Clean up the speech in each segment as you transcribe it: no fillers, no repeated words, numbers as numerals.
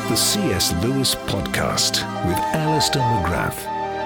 The C.S. Lewis Podcast with Alistair McGrath.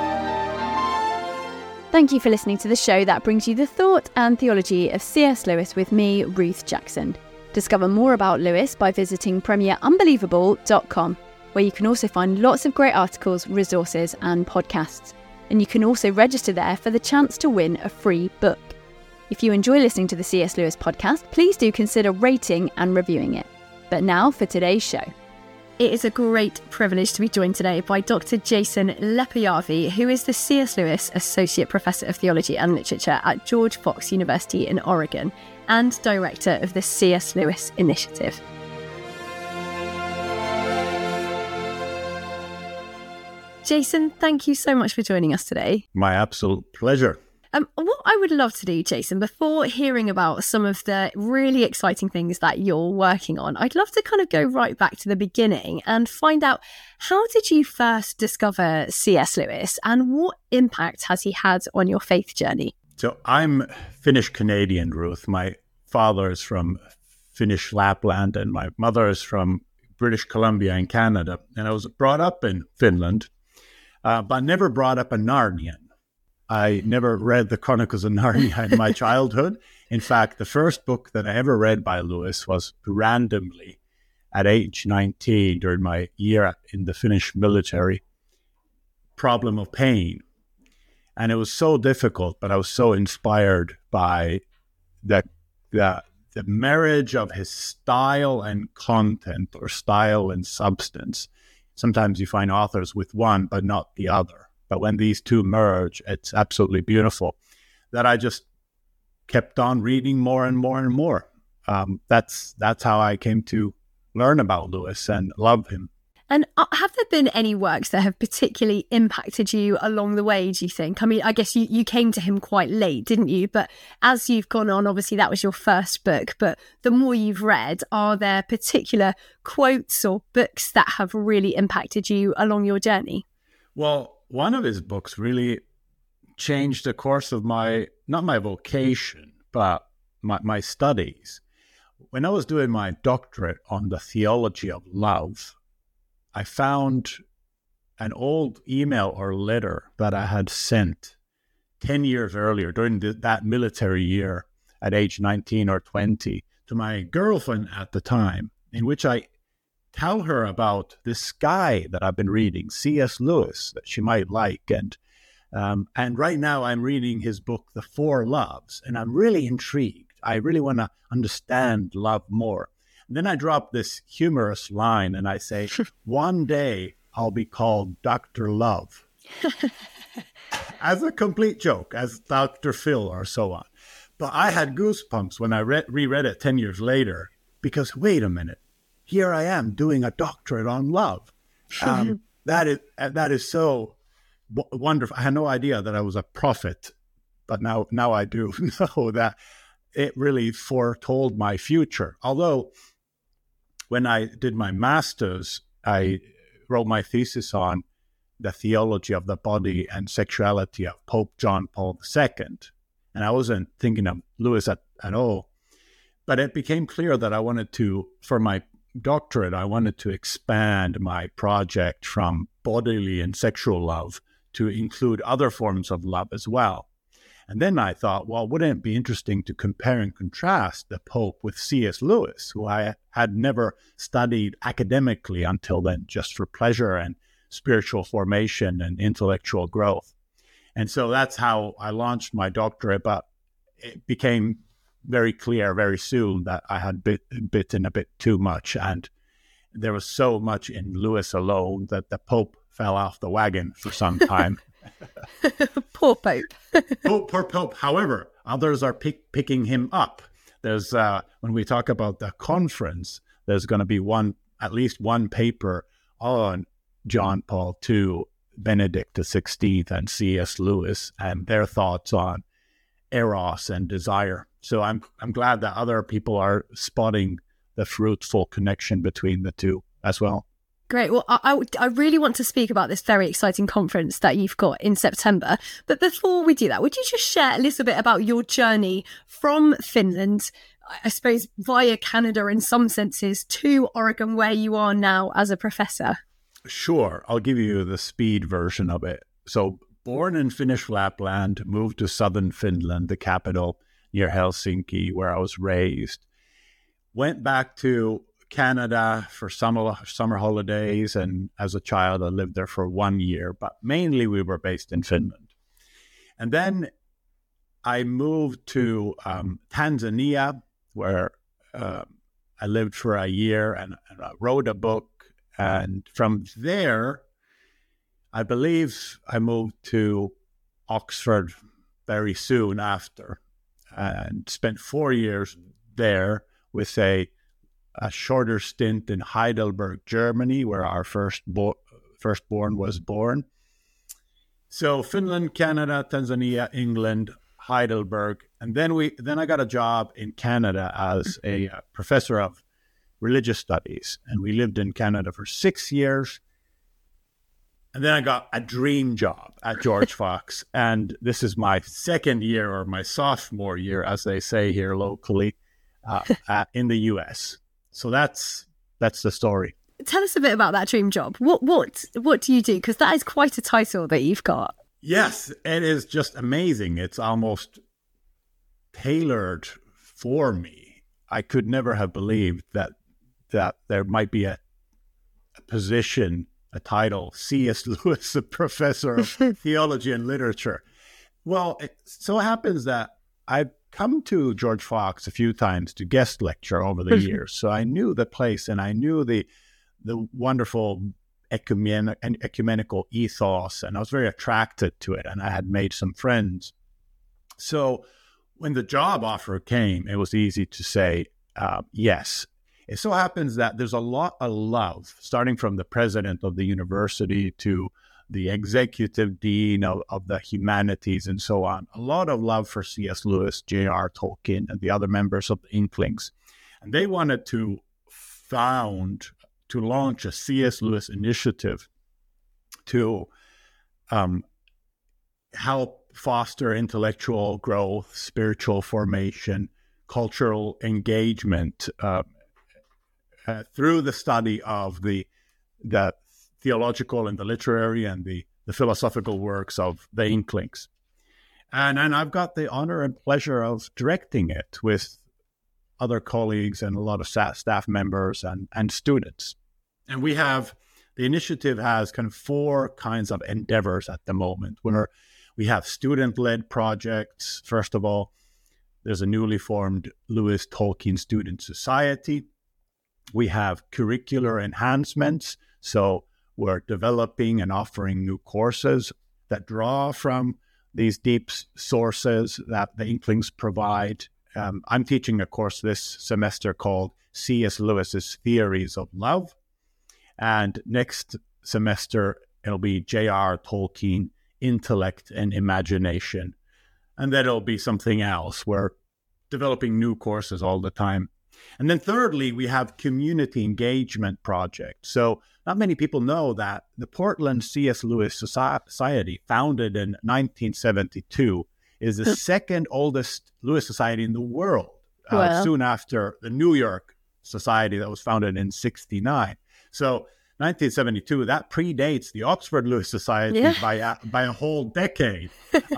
Thank you for listening to the show that brings you the thought and theology of C.S. Lewis with me, Ruth Jackson. Discover more about Lewis by visiting premierunbelievable.com, where you can also find lots of great articles, resources and podcasts. And you can also register there for the chance to win a free book. If you enjoy listening to the C.S. Lewis Podcast, please do consider rating and reviewing it. But now for today's show. It is a great privilege to be joined today by Dr. Jason Lepoyavi, who is the C.S. Lewis Associate Professor of Theology and Literature at George Fox University in Oregon and Director of the C.S. Lewis Initiative. Jason, thank you so much for joining us today. My absolute pleasure. What I would love to do, Jason, before hearing about some of the really exciting things that you're working on, I'd love to kind of go right back to the beginning and find out, how did you first discover C.S. Lewis and what impact has he had on your faith journey? So I'm Finnish-Canadian, Ruth. My father is from Finnish Lapland and my mother is from British Columbia in Canada. And I was brought up in Finland, but never brought up a Narnian. I never read the Chronicles of Narnia in my childhood. In fact, the first book that I ever read by Lewis was randomly at age 19 during my year in the Finnish military, Problem of Pain. And it was so difficult, but I was so inspired by the marriage of his style and content, or style and substance. Sometimes you find authors with one, but not the other. But when these two merge, it's absolutely beautiful. That I just kept on reading more and more and more. That's how I came to learn about Lewis and love him. And have there been any works that have particularly impacted you along the way, do you think? I mean, I guess you came to him quite late, didn't you? But as you've gone on, obviously that was your first book. But the more you've read, are there particular quotes or books that have really impacted you along your journey? Well, one of his books really changed the course of not my vocation, but my studies. When I was doing my doctorate on the theology of love, I found an old email or letter that I had sent 10 years earlier during that military year at age 19 or 20 to my girlfriend at the time, in which I tell her about this guy that I've been reading, C.S. Lewis, that she might like. And right now I'm reading his book, The Four Loves, and I'm really intrigued. I really want to understand love more. And then I drop this humorous line and I say, one day I'll be called Dr. Love. As a complete joke, as Dr. Phil or so on. But I had goosebumps when I reread it 10 years later, because wait a minute. Here I am doing a doctorate on love. That is so wonderful. I had no idea that I was a prophet, but now I do know that it really foretold my future. Although when I did my master's, I wrote my thesis on the theology of the body and sexuality of Pope John Paul II. And I wasn't thinking of Lewis at all. But it became clear that I wanted to, for my doctorate, I wanted to expand my project from bodily and sexual love to include other forms of love as well. And then I thought, well, wouldn't it be interesting to compare and contrast the Pope with C.S. Lewis, who I had never studied academically until then, just for pleasure and spiritual formation and intellectual growth. And so that's how I launched my doctorate, but it became very clear very soon that I had bitten a bit too much, and there was so much in Lewis alone that the Pope fell off the wagon for some time. Poor Pope. Poor Pope. However, others are picking him up. There's when we talk about the conference, there's going to be at least one paper on John Paul II, Benedict XVI, and C.S. Lewis, and their thoughts on eros and desire. So I'm glad that other people are spotting the fruitful connection between the two as well. Great. Well, I really want to speak about this very exciting conference that you've got in September. But before we do that, would you just share a little bit about your journey from Finland I suppose, via Canada in some senses to Oregon, where you are now as a professor? Sure. I'll give you the speed version of it. So born in Finnish Lapland, moved to southern Finland, the capital near Helsinki, where I was raised. Went back to Canada for summer holidays, and as a child, I lived there for 1 year, but mainly we were based in Finland. And then I moved to Tanzania, where I lived for a year and I wrote a book. And from there, I believe I moved to Oxford very soon after and spent 4 years there with a shorter stint in Heidelberg, Germany, where our firstborn was born. So Finland, Canada, Tanzania, England, Heidelberg. And then I got a job in Canada as a professor of religious studies. And we lived in Canada for 6 years. And then I got a dream job at George Fox. And this is my second year, or my sophomore year, as they say here locally, in the US. So that's the story. Tell us a bit about that dream job. What do you do? Because that is quite a title that you've got. Yes, it is just amazing. It's almost tailored for me. I could never have believed that there might be a position, a title, C.S. Lewis, a professor of theology and literature. Well, it so happens that I've come to George Fox a few times to guest lecture over the years. So I knew the place, and I knew the wonderful ecumenical ethos, and I was very attracted to it, and I had made some friends. So when the job offer came, it was easy to say yes. It so happens that there's a lot of love, starting from the president of the university to the executive dean of the humanities and so on. A lot of love for C.S. Lewis, J.R. Tolkien, and the other members of the Inklings. And they wanted to launch a C.S. Lewis initiative to help foster intellectual growth, spiritual formation, cultural engagement through the study of the theological and the literary and the philosophical works of the Inklings. And I've got the honor and pleasure of directing it with other colleagues and a lot of staff members and students. And the initiative has kind of 4 kinds of endeavors at the moment, where we have student-led projects. First of all, there's a newly formed Lewis Tolkien Student Society. We have curricular enhancements. So we're developing and offering new courses that draw from these deep sources that the Inklings provide. I'm teaching a course this semester called C.S. Lewis's Theories of Love. And next semester, it'll be J.R. Tolkien, Intellect and Imagination. And then it'll be something else. We're developing new courses all the time. And then thirdly, we have community engagement projects. So not many people know that the Portland C.S. Lewis Society, founded in 1972, is the second oldest Lewis Society in the world, soon after the New York Society that was founded in 1969. So 1972, that predates the Oxford Lewis Society by a whole decade.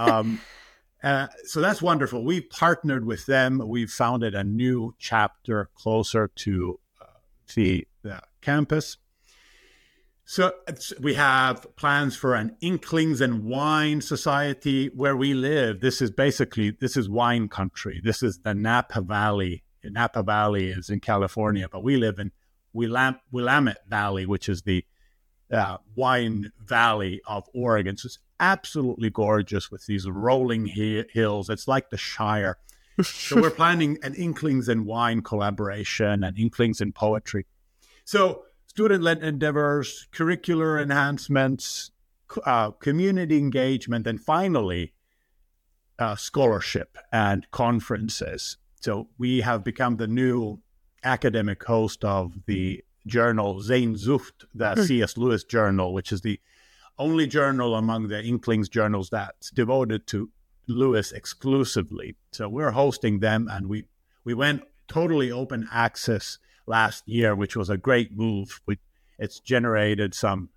So that's wonderful. We've partnered with them. We've founded a new chapter closer to the campus. So we have plans for an Inklings and Wine Society where we live. This is wine country. This is the Napa Valley. Napa Valley is in California, but we live in Willamette Valley, which is the wine valley of Oregon. So it's absolutely gorgeous with these rolling hills. It's like the Shire. So we're planning an Inklings and Wine collaboration and Inklings and Poetry. So student-led endeavors, curricular enhancements, community engagement, and finally, scholarship and conferences. So we have become the new academic host of the journal Sehnsucht, the C.S. Lewis journal, which is the only journal among the Inklings journals that's devoted to Lewis exclusively. So we're hosting them, and we went totally open access last year, which was a great move. It's generated some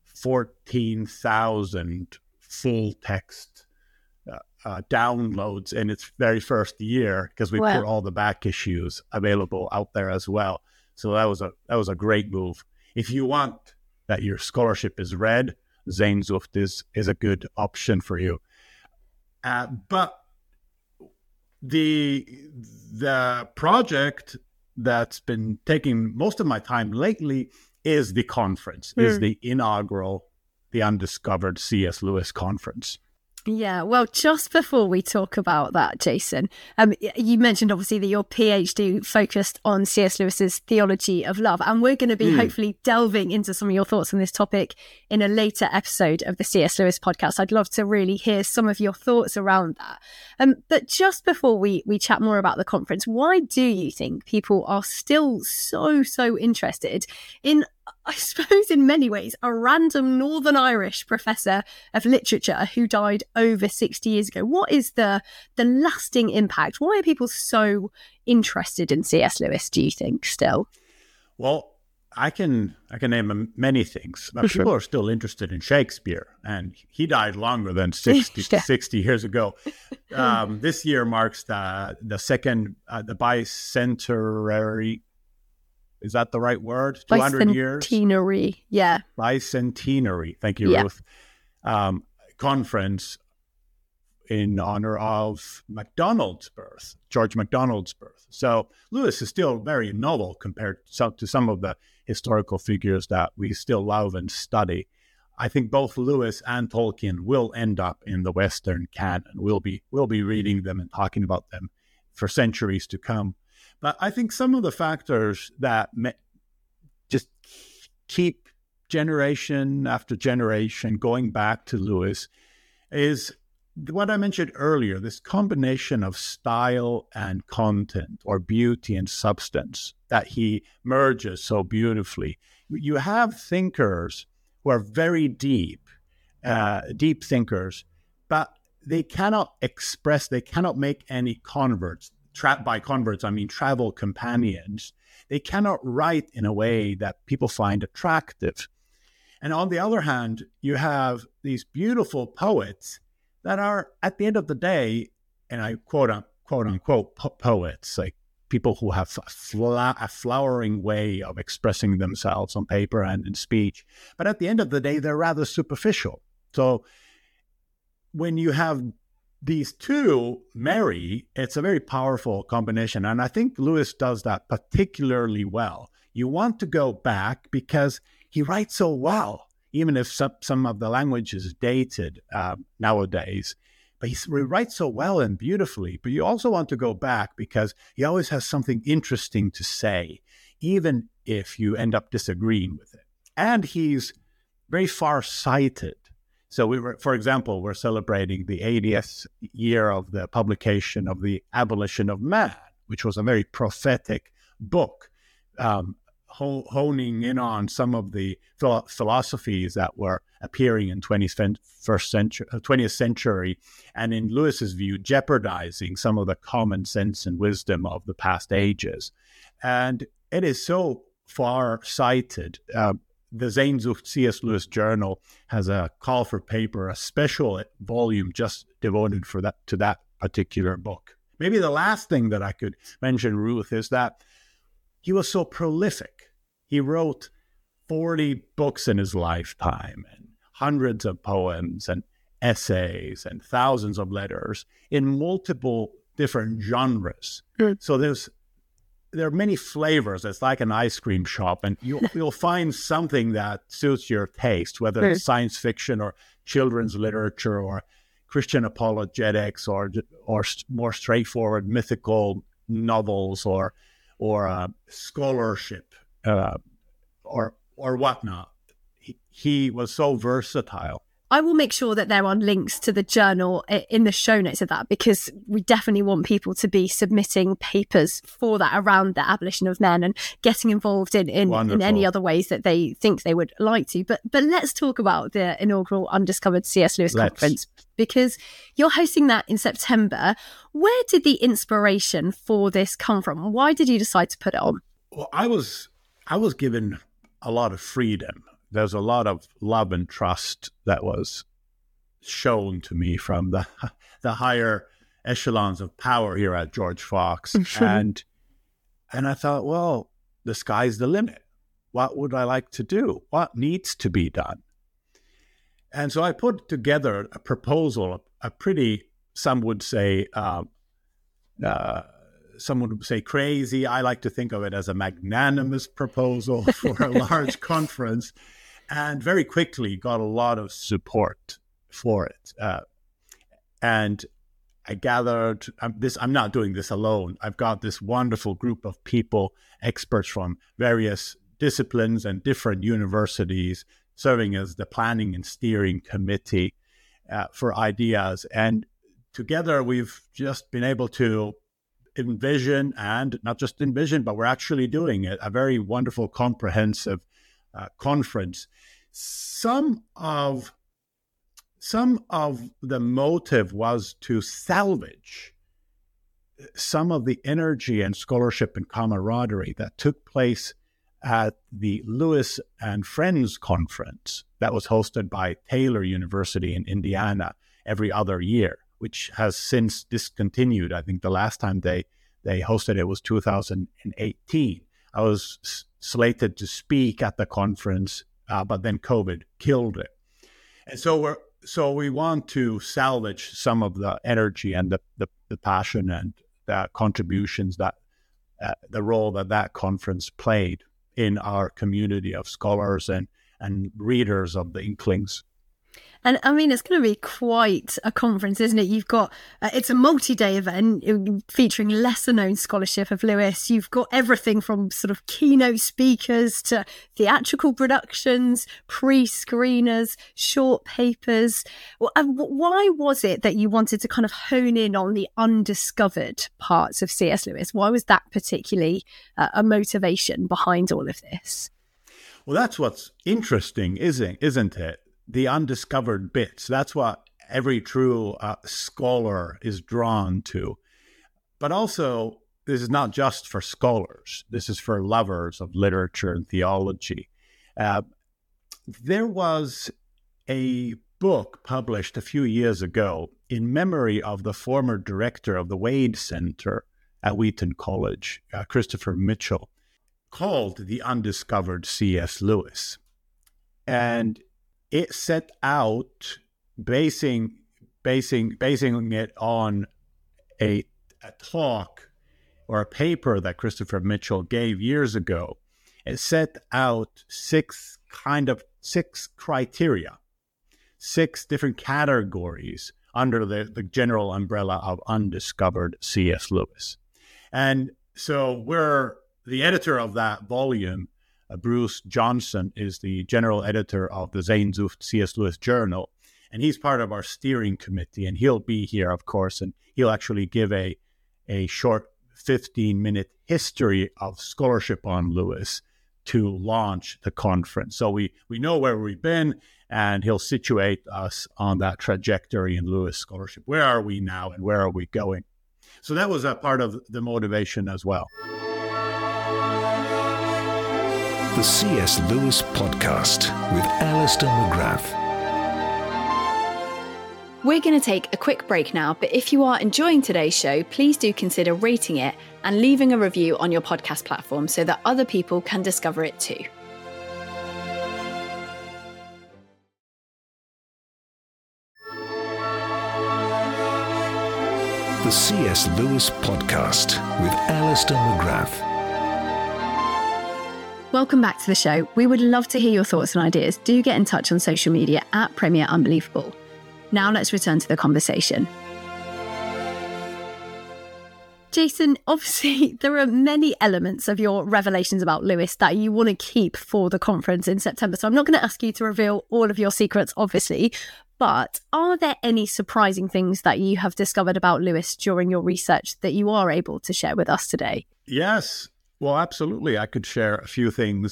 14,000 full text downloads in its very first year, because we put all the back issues available out there as well. So that was a great move. If you want that your scholarship is read, Sehnsucht is a good option for you. But the project that's been taking most of my time lately is the conference, is the inaugural, the Undiscovered C.S. Lewis Conference. Yeah, well, just before we talk about that, Jason, you mentioned obviously that your PhD focused on C.S. Lewis's theology of love, and we're going to be hopefully delving into some of your thoughts on this topic in a later episode of the C.S. Lewis podcast. I'd love to really hear some of your thoughts around that. But just before we chat more about the conference, why do you think people are still so interested in, I suppose in many ways, a random Northern Irish professor of literature who died over 60 years ago? What is the lasting impact? Why are people so interested in C.S. Lewis, do you think, still? Well, I can name many things. But people are still interested in Shakespeare, and he died longer than 60 years ago. This year marks the bicentenary. Is that the right word? 200 years? Bicentenary, yeah. Bicentenary, thank you, Ruth. Conference in honor of George MacDonald's birth. So Lewis is still very novel compared to some of the historical figures that we still love and study. I think both Lewis and Tolkien will end up in the Western canon. We'll be reading them and talking about them for centuries to come. But I think some of the factors that just keep generation after generation going back to Lewis is what I mentioned earlier, this combination of style and content, or beauty and substance, that he merges so beautifully. You have thinkers who are very deep thinkers, but they cannot make any converts. By converts, I mean travel companions. They cannot write in a way that people find attractive. And on the other hand, you have these beautiful poets that are, at the end of the day, and I quote unquote poets, like people who have a flowering way of expressing themselves on paper and in speech. But at the end of the day, they're rather superficial. So when you have these two marry, it's a very powerful combination. And I think Lewis does that particularly well. You want to go back because he writes so well, even if some of the language is dated nowadays. But he writes so well and beautifully. But you also want to go back because he always has something interesting to say, even if you end up disagreeing with it. And he's very far-sighted. So for example, we're celebrating the 80th year of the publication of The Abolition of Man, which was a very prophetic book, honing in on some of the philosophies that were appearing in 20th century, and in Lewis's view, jeopardizing some of the common sense and wisdom of the past ages. And it is so far-sighted. The Sehnsucht C.S. Lewis Journal has a call for paper, a special volume just devoted to that particular book. Maybe the last thing that I could mention, Ruth, is that he was so prolific. He wrote 40 books in his lifetime, and hundreds of poems and essays and thousands of letters in multiple different genres. So there are many flavors. It's like an ice cream shop, and you'll find something that suits your taste, whether it's science fiction or children's literature or Christian apologetics or more straightforward mythical novels or scholarship or whatnot. He was so versatile. I will make sure that there are links to the journal in the show notes of that, because we definitely want people to be submitting papers for that around the abolition of men and getting involved in any other ways that they think they would like to. But let's talk about the inaugural Undiscovered C.S. Lewis Conference, because you're hosting that in September. Where did the inspiration for this come from? Why did you decide to put it on? Well, I was given a lot of freedom. There's a lot of love and trust that was shown to me from the higher echelons of power here at George Fox. And I thought, well, the sky's the limit. What would I like to do? What needs to be done? And so I put together a proposal, a pretty, some would say crazy. I like to think of it as a magnanimous proposal for a large conference, and very quickly got a lot of support for it. And I gathered I'm not doing this alone. I've got this wonderful group of people, experts from various disciplines and different universities, serving as the planning and steering committee for ideas. And together we've just been able to envision, and not just envision, but we're actually doing it, a very wonderful, comprehensive conference. Some of the motive was to salvage some of the energy and scholarship and camaraderie that took place at the Lewis and Friends conference that was hosted by Taylor University in Indiana every other year, which has since discontinued. I think the last time they hosted it was 2018. I was slated to speak at the conference, but then COVID killed it. And so we want to salvage some of the energy and the passion and the contributions that the role that conference played in our community of scholars and readers of the Inklings. And I mean, it's going to be quite a conference, isn't it? You've got, it's a multi-day event featuring lesser known scholarship of Lewis. You've got everything from sort of keynote speakers to theatrical productions, pre-screeners, short papers. Why was it that you wanted to kind of hone in on the undiscovered parts of C.S. Lewis? Why was that particularly a motivation behind all of this? Well, that's what's interesting, isn't it? The undiscovered bits. That's what every true scholar is drawn to. But also, this is not just for scholars. This is for lovers of literature and theology. There was a book published a few years ago in memory of the former director of the Wade Center at Wheaton College, Christopher Mitchell, called The Undiscovered C.S. Lewis. And it set out basing it on a talk or a paper that Christopher Mitchell gave years ago. It set out six criteria, 6 different categories under the general umbrella of undiscovered C.S. Lewis. And so we're the editor of that volume. Bruce Johnson is the general editor of the Sehnsucht C.S. Lewis Journal, and he's part of our steering committee, and he'll be here, of course, and he'll actually give a short 15-minute history of scholarship on Lewis to launch the conference. So we know where we've been, and he'll situate us on that trajectory in Lewis scholarship. Where are we now, and where are we going? So that was a part of the motivation as well. The C.S. Lewis Podcast with Alistair McGrath. We're going to take a quick break now, but if you are enjoying today's show, please do consider rating it and leaving a review on your podcast platform so that other people can discover it too. The C.S. Lewis Podcast with Alistair McGrath. Welcome back to the show. We would love to hear your thoughts and ideas. Do get in touch on social media at Premier Unbelievable. Now let's return to the conversation. Jason, obviously there are many elements of your revelations about Lewis that you want to keep for the conference in September. So I'm not going to ask you to reveal all of your secrets, obviously, but are there any surprising things that you have discovered about Lewis during your research that you are able to share with us today? Yes. Well, absolutely. I could share a few things.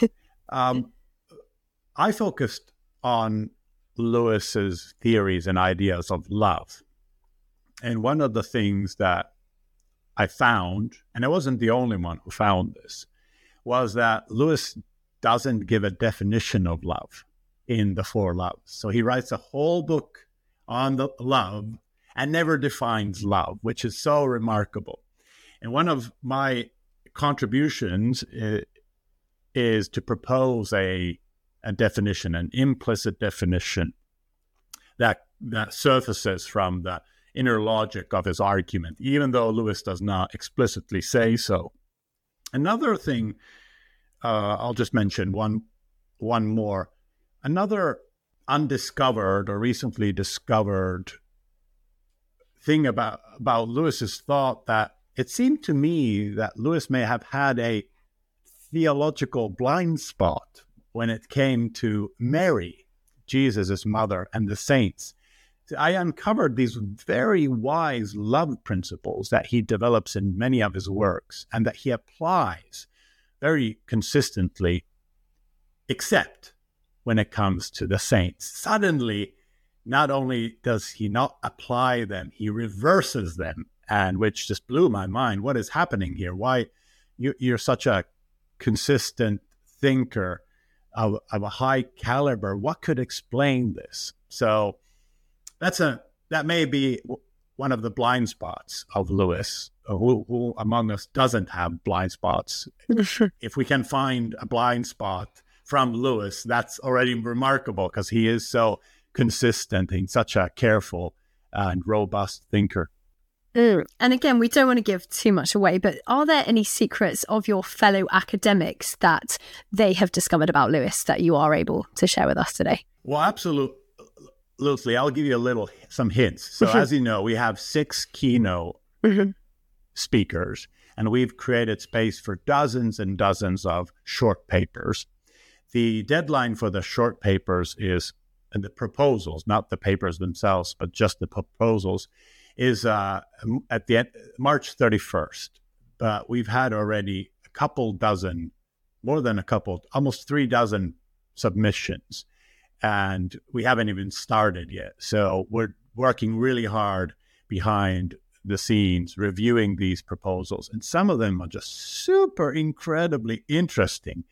I focused on Lewis's theories and ideas of love. And one of the things that I found, and I wasn't the only one who found this, was that Lewis doesn't give a definition of love in the Four Loves. So he writes a whole book on the love and never defines love, which is so remarkable. And one of my contributions is to propose a definition, an implicit definition that surfaces from the inner logic of his argument, even though Lewis does not explicitly say so. Another thing, I'll just mention one more. Another undiscovered or recently discovered thing about Lewis's thought, that it seemed to me that Lewis may have had a theological blind spot when it came to Mary, Jesus' mother, and the saints. I uncovered these very wise love principles that he develops in many of his works and that he applies very consistently, except when it comes to the saints. Suddenly, not only does he not apply them, he reverses them, and which just blew my mind. What is happening here? Why you're such a consistent thinker of a high caliber? What could explain this? So that may be one of the blind spots of Lewis. Who among us doesn't have blind spots? If we can find a blind spot from Lewis, that's already remarkable, because he is so consistent and such a careful and robust thinker. And again, we don't want to give too much away, but are there any secrets of your fellow academics that they have discovered about Lewis that you are able to share with us today? Well, absolutely. I'll give you some hints. So as you know, we have 6 keynote speakers, and we've created space for dozens and dozens of short papers. The deadline for the short papers is, and the proposals, not the papers themselves, but just the proposals, is at the end, March 31st. But we've had already a couple dozen, more than a couple, almost 3 dozen submissions, and we haven't even started yet. So we're working really hard behind the scenes, reviewing these proposals. And some of them are just super incredibly interesting.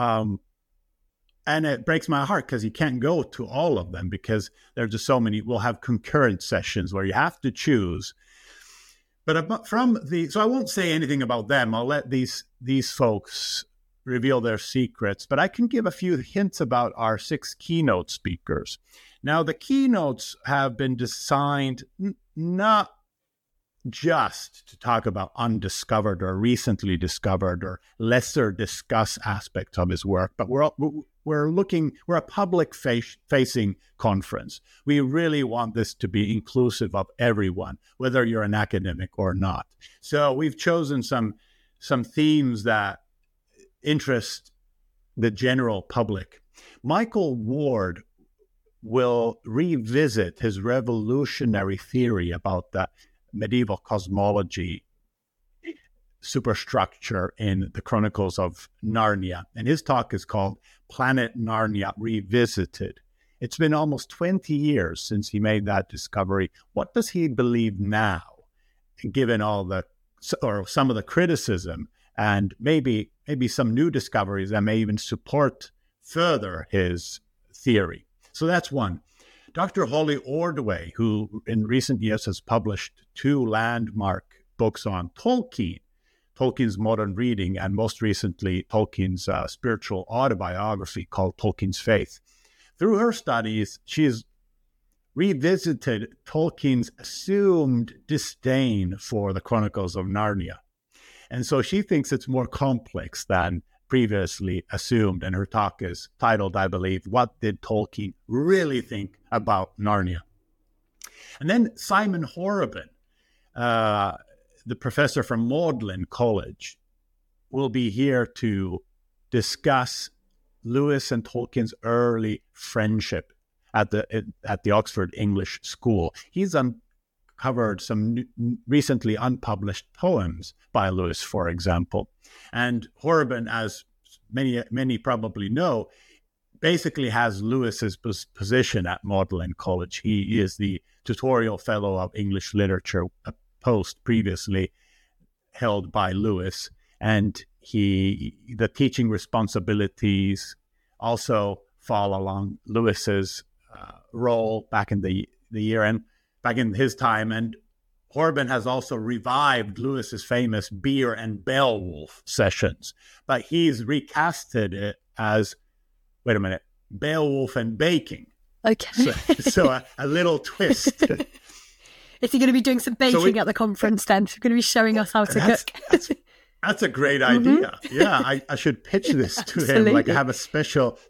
And it breaks my heart because you can't go to all of them because there are just so many. We'll have concurrent sessions where you have to choose. But so I won't say anything about them. I'll let these folks reveal their secrets. But I can give a few hints about our 6 keynote speakers. Now, the keynotes have been designed not just to talk about undiscovered or recently discovered or lesser discussed aspects of his work, but we're a public facing conference. We really want this to be inclusive of everyone, whether you're an academic or not. So we've chosen some themes that interest the general public. Michael Ward will revisit his revolutionary theory about the medieval cosmology superstructure in the Chronicles of Narnia. And his talk is called Planet Narnia Revisited. It's been almost 20 years since he made that discovery. What does he believe now, given some of the criticism and maybe some new discoveries that may even support further his theory? So that's one. Dr. Holly Ordway, who in recent years has published 2 landmark books on Tolkien's modern reading, and most recently Tolkien's spiritual autobiography called Tolkien's Faith. Through her studies, she's revisited Tolkien's assumed disdain for the Chronicles of Narnia. And so she thinks it's more complex than previously assumed, and her talk is titled, I believe, What Did Tolkien Really Think About Narnia? And then Simon Horobin, the professor from Magdalen College, will be here to discuss Lewis and Tolkien's early friendship at the Oxford English School. He's uncovered some recently unpublished poems by Lewis, for example. And Horrobin, as many probably know, basically has Lewis's position at Magdalen College. He is the tutorial fellow of English literature, a post previously held by Lewis, and the teaching responsibilities also fall along Lewis's role back in the year and back in his time. And Horrobin has also revived Lewis's famous Beer and Beowulf sessions, but he's recasted it as, Beowulf and baking. Okay. So a little twist. Is he going to be doing some baking at the conference then? He's going to be showing us how to cook. That's a great idea. Mm-hmm. Yeah, I should pitch this to him, like have a special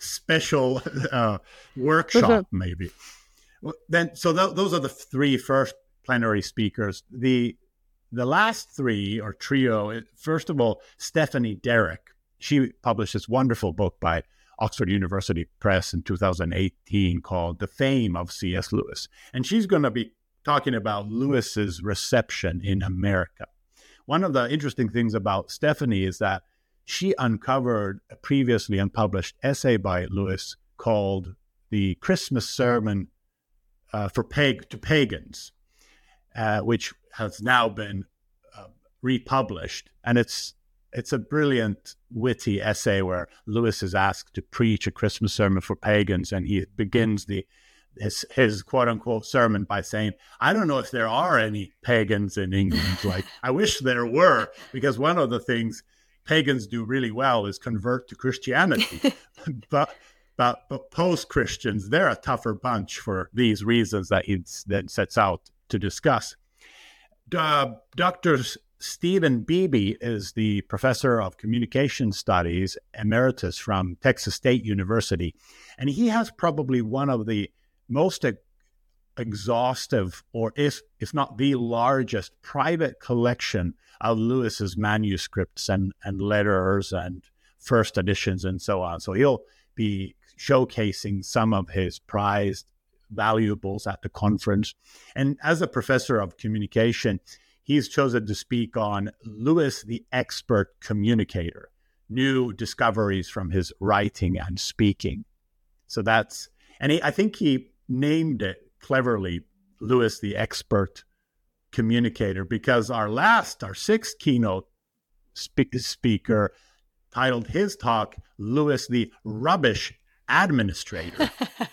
workshop maybe. Well, then, so those are the three first plenary speakers. The last three, or trio, first of all, Stephanie Derrick. She published this wonderful book by Oxford University Press in 2018 called The Fame of C.S. Lewis. And she's going to be talking about Lewis's reception in America. One of the interesting things about Stephanie is that she uncovered a previously unpublished essay by Lewis called The Christmas Sermon to Pagans, which has now been republished. And it's a brilliant, witty essay where Lewis is asked to preach a Christmas sermon for pagans, and he begins his quote-unquote sermon by saying, I don't know if there are any pagans in England. Like, I wish there were, because one of the things pagans do really well is convert to Christianity. but post-Christians, they're a tougher bunch for these reasons that he then sets out to discuss. Dr. Stephen Beebe is the professor of communication studies emeritus from Texas State University, and he has probably one of the most exhaustive, or if not the largest, private collection of Lewis's manuscripts and letters and first editions and so on. So he'll be showcasing some of his prized valuables at the conference. And as a professor of communication, he's chosen to speak on Lewis the Expert Communicator, new discoveries from his writing and speaking. So I think he named it cleverly Lewis the Expert Communicator, because our sixth keynote speaker titled his talk, Lewis the Rubbish Administrator.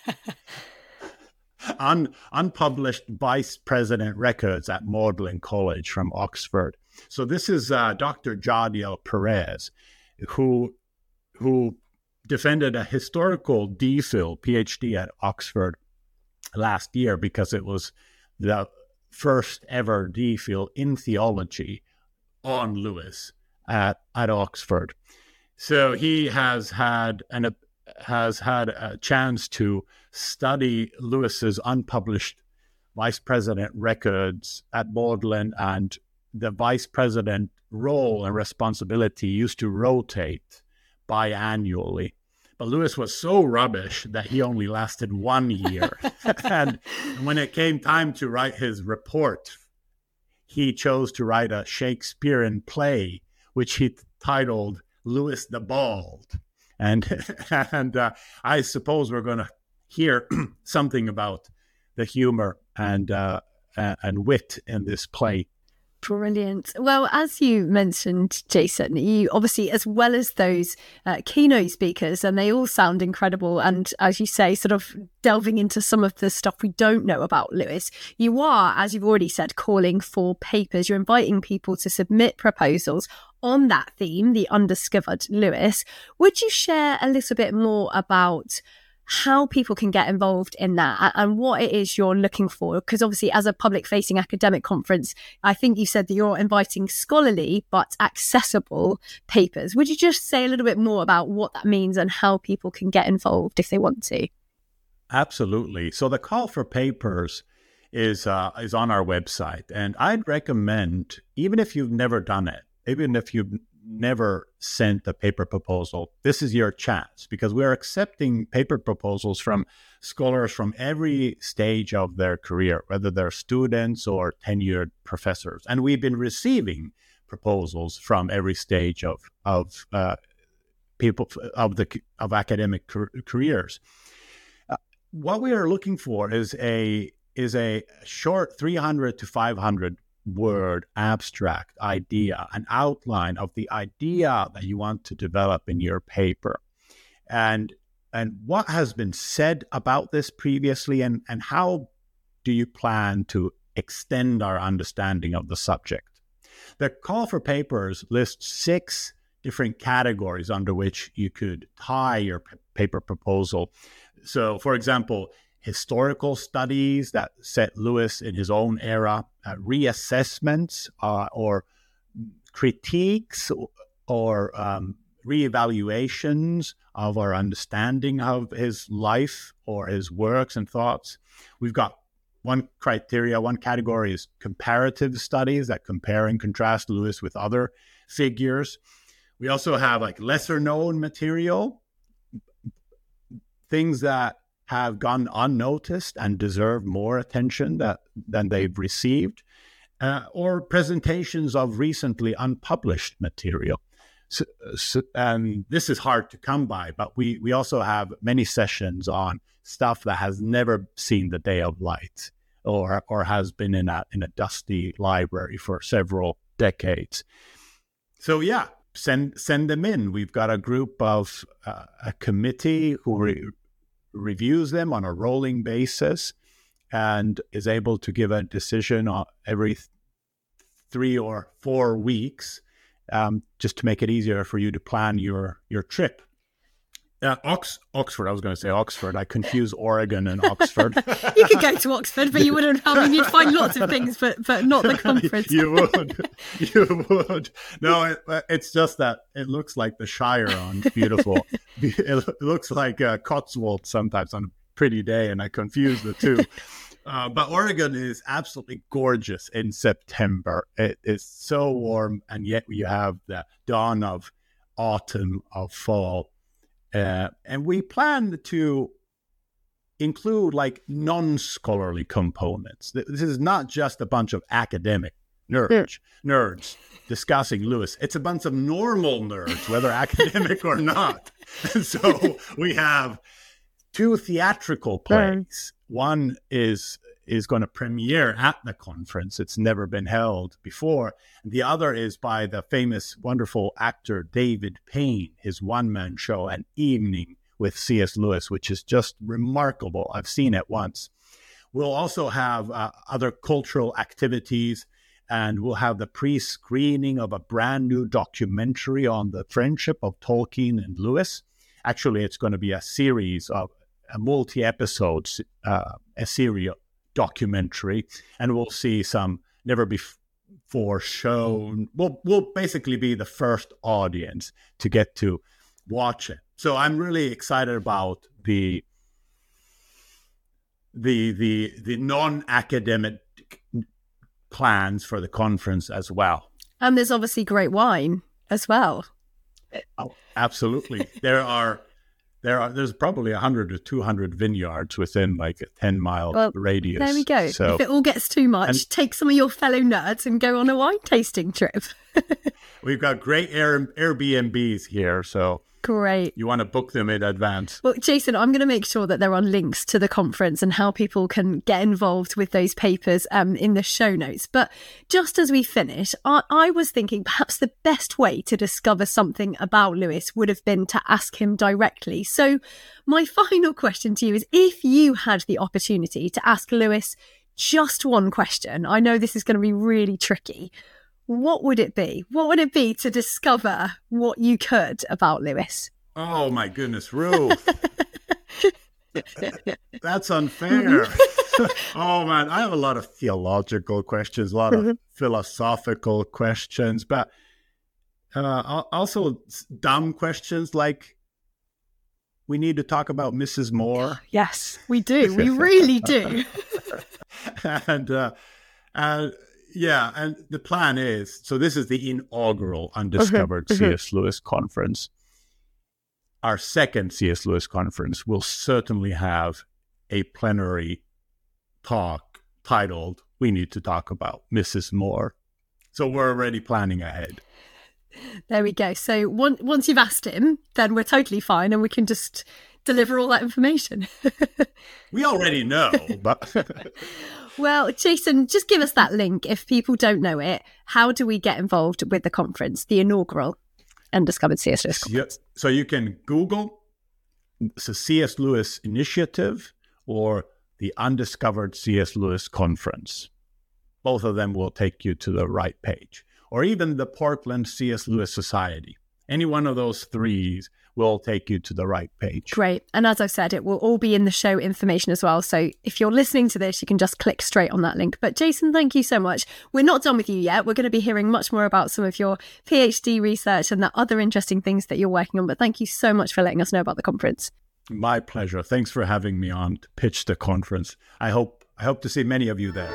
Unpublished vice president records at Magdalen College from Oxford. So this is Dr. Jadiel Perez, who defended a historical DPhil PhD at Oxford last year because it was the first ever DPhil in theology on Lewis at Oxford. So he has had a chance to study Lewis's unpublished vice president records at Magdalen, and the vice president role and responsibility used to rotate biannually. But Lewis was so rubbish that he only lasted 1 year. And when it came time to write his report, he chose to write a Shakespearean play, which he titled Lewis the Bald. And I suppose we're going to hear something about the humor and wit in this play. Brilliant. Well, as you mentioned, Jason, you obviously, as well as those keynote speakers, and they all sound incredible. And as you say, sort of delving into some of the stuff we don't know about Lewis, you are, as you've already said, calling for papers. You're inviting people to submit proposals on that theme, the undiscovered Lewis. Would you share a little bit more about how people can get involved in that and what it is you're looking for? Because obviously, as a public-facing academic conference, I think you said that you're inviting scholarly but accessible papers. Would you just say a little bit more about what that means and how people can get involved if they want to? Absolutely. So the call for papers is on our website. And I'd recommend, even if you've never done it, even if you've never sent a paper proposal, this is your chance, because we're accepting paper proposals from scholars from every stage of their career, whether they're students or tenured professors. And we've been receiving proposals from every stage of people of academic careers. What we are looking for is a short 300 to 500 word abstract idea, an outline of the idea that you want to develop in your paper, and what has been said about this previously, and how do you plan to extend our understanding of the subject. The call for papers lists 6 different categories under which you could tie your paper proposal. So, for example, historical studies that set Lewis in his own era, reassessments or critiques or reevaluations of our understanding of his life or his works and thoughts. We've got one category is comparative studies that compare and contrast Lewis with other figures. We also have like lesser known material, things that have gone unnoticed and deserve more attention than they've received, or presentations of recently unpublished material. And this is hard to come by, but we also have many sessions on stuff that has never seen the day of light or has been in a dusty library for several decades. So yeah, send them in. We've got a group of a committee who reviews them on a rolling basis and is able to give a decision every 3 or 4 weeks, just to make it easier for you to plan your trip. Oxford, I was going to say Oxford. I confuse Oregon and Oxford. You could go to Oxford, but you wouldn't. I mean, you'd find lots of things, but not the conference. You would. No, it's just that it looks like the Shire on beautiful. It looks like Cotswold sometimes on a pretty day, and I confuse the two. But Oregon is absolutely gorgeous in September. It is so warm, and yet you have the dawn of autumn, of fall. And we plan to include like non-scholarly components. This is not just a bunch of academic nerds discussing Lewis. It's a bunch of normal nerds, whether academic or not. And so we have 2 theatrical plays. One is going to premiere at the conference. It's never been held before. The other is by the famous, wonderful actor David Payne, his one-man show, An Evening with C.S. Lewis, which is just remarkable. I've seen it once. We'll also have other cultural activities, and we'll have the pre-screening of a brand new documentary on the friendship of Tolkien and Lewis. Actually, it's going to be a series of a multi-episodes, a series documentary, and we'll see some never before shown. We'll basically be the first audience to get to watch it. So I'm really excited about the non-academic plans for the conference as well. And there's obviously great wine as well. Oh, absolutely. There's probably 100 or 200 vineyards within like a 10-mile radius. There we go. So, if it all gets too much, take some of your fellow nerds and go on a wine tasting trip. We've got great Airbnbs here, so great. You want to book them in advance. Well, Jason, I'm going to make sure that there are links to the conference and how people can get involved with those papers in the show notes. But just as we finish, I was thinking perhaps the best way to discover something about Lewis would have been to ask him directly. So my final question to you is, if you had the opportunity to ask Lewis just one question, I know this is going to be really tricky, what would it be? What would it be to discover what you could about Lewis? Oh, my goodness, Ruth. That's unfair. Oh, man, I have a lot of theological questions, a lot of philosophical questions, but also dumb questions like, we need to talk about Mrs. Moore. Yes, we do. We really do. and the plan is, so this is the inaugural Undiscovered C.S. Lewis conference. Our second C.S. Lewis conference will certainly have a plenary talk titled, We Need to Talk About Mrs. Moore. So we're already planning ahead. There we go. So once you've asked him, then we're totally fine and we can just deliver all that information. We already know, but... Well, Jason, just give us that link. If people don't know it, how do we get involved with the conference, the inaugural Undiscovered C.S. Lewis conference? So you can Google the C.S. Lewis Initiative or the Undiscovered C.S. Lewis Conference. Both of them will take you to the right page. Or even the Portland C.S. Lewis Society. Any one of those three will take you to the right page. Great. And as I've said, it will all be in the show information as well. So if you're listening to this, you can just click straight on that link. But Jason, thank you so much. We're not done with you yet. We're going to be hearing much more about some of your PhD research and the other interesting things that you're working on. But thank you so much for letting us know about the conference. My pleasure. Thanks for having me on to pitch the conference. I hope to see many of you there.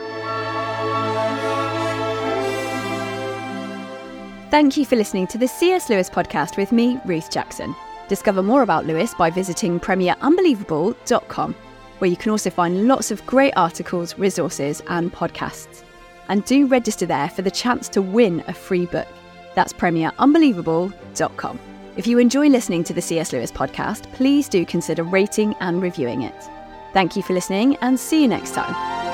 Thank you for listening to the C.S. Lewis podcast with me, Ruth Jackson. Discover more about Lewis by visiting premierunbelievable.com, where you can also find lots of great articles, resources and podcasts. And do register there for the chance to win a free book. That's premierunbelievable.com. If you enjoy listening to the C.S. Lewis podcast, please do consider rating and reviewing it. Thank you for listening and see you next time.